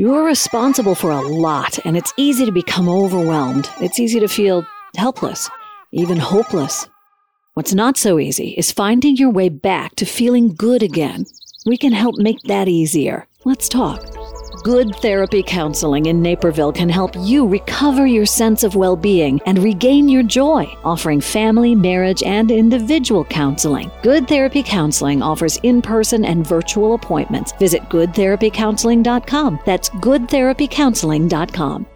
You're responsible for a lot, and it's easy to become overwhelmed. It's easy to feel helpless, even hopeless. What's not so easy is finding your way back to feeling good again. We can help make that easier. Let's talk. Good Therapy Counseling in Naperville can help you recover your sense of well-being and regain your joy, offering family, marriage, and individual counseling. Good Therapy Counseling offers in-person and virtual appointments. Visit goodtherapycounseling.com. That's goodtherapycounseling.com.